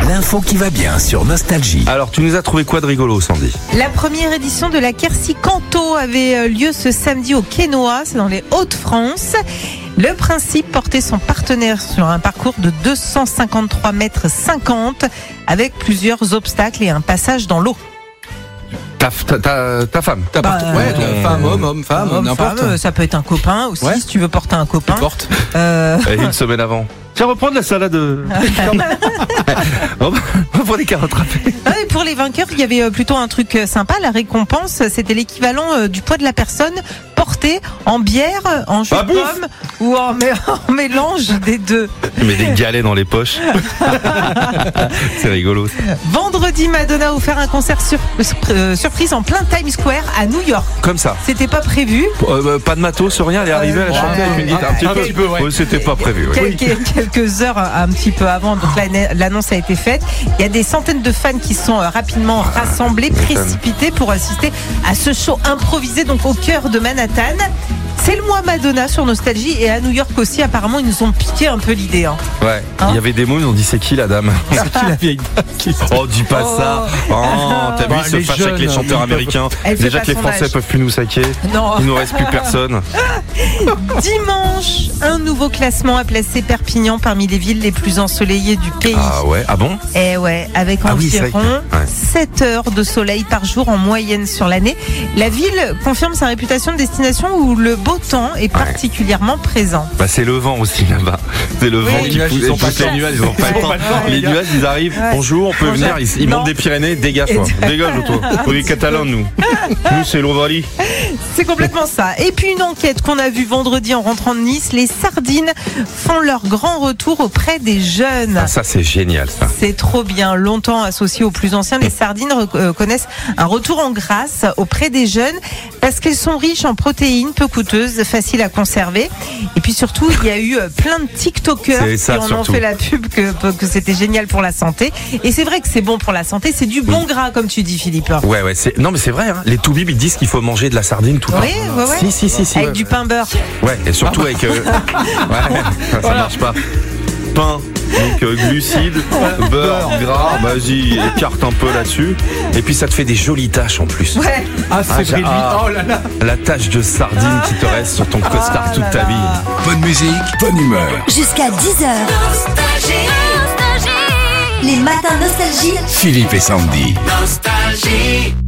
L'info qui va bien sur Nostalgie. Alors, tu nous as trouvé quoi de rigolo, Sandy? La première édition de la Quercy Canto avait lieu ce samedi au Quesnoy, c'est dans les Hauts-de-France. Le principe, porter son partenaire sur un parcours de 253,50 mètres avec plusieurs obstacles et un passage dans l'eau. Ta femme. Femme, homme, femme, n'importe. Femme, ça peut être un copain aussi, si tu veux porter un copain. Porte. Une semaine avant. Tiens, reprendre la salade. On va les carottes râpées. Et pour les vainqueurs, il y avait plutôt un truc sympa. La récompense, c'était l'équivalent du poids de la personne portée en bière, en jus de pomme ou en mélange des deux. Tu mets des galets dans les poches. C'est rigolo. Vendredi, Madonna a offert un concert surprise en plein Times Square à New York. Comme ça. C'était pas prévu. Pas de matos, rien. Elle est arrivée, elle a chanté avec une guitare. Un petit peu. Ouais, c'était pas prévu. Ouais. Quelques heures un petit peu avant, donc l'annonce a été faite. Il y a des centaines de fans qui sont rapidement rassemblés, précipités pour assister à ce show improvisé donc au cœur de Manhattan. C'est le mois Madonna sur Nostalgie et à New York aussi, apparemment, ils nous ont piqué un peu l'idée. Ouais, il y avait des mots, ils ont dit c'est qui la dame? C'est qui la vieille dame? Oh, dis pas ça. T'as vu, ils se fâchent avec les chanteurs américains. Déjà que les Français peuvent plus nous saquer. Non. Il nous reste plus personne. Dimanche, un nouveau classement a placé Perpignan parmi les villes les plus ensoleillées du pays. Ah ouais, ah bon? Eh ouais, avec environ 7 heures de soleil par jour en moyenne sur l'année. La ville confirme sa réputation de destination où le beau temps est particulièrement présent. Bah c'est le vent aussi là-bas. C'est le vent qui pousse. Ils ont pas les nuages, ils ont pas le temps. Les nuages, ils arrivent. Bonjour, on peut venir. Ils montent des Pyrénées. Dégage-toi. Dégage-toi. On est catalans, nous. Nous, c'est l'Ovalie. C'est complètement ça. Et puis une enquête qu'on a vue vendredi en rentrant de Nice. Les sardines font leur grand retour auprès des jeunes. Ah, ça, c'est génial, ça. C'est trop bien. Longtemps associées aux plus anciens, les sardines connaissent un retour en grâce auprès des jeunes parce qu'elles sont riches en protéines, peu coûteuses, faciles à conserver. Et puis surtout, il y a eu plein de TikTokers qui en ont fait la pub que c'était génial pour la santé. Et c'est vrai que c'est bon pour la santé. C'est du bon gras, comme tu dis, Philippe. Ouais. Non, mais c'est vrai. Hein. Les toubibs, ils disent qu'il faut manger de la sardine tout le temps. Oui. Si. Avec du pain beurre. Ouais, et surtout avec. Ça marche pas. Pain. Donc glucides, beurre, gras, vas-y, écarte un peu là-dessus. Et puis ça te fait des jolies taches en plus. Ouais. C'est réduit. Oh là là. La tache de sardine qui te reste sur ton costard toute ta vie. Bonne musique, bonne humeur. Jusqu'à 10h. Les matins Nostalgie. Philippe et Sandy. Nostalgie.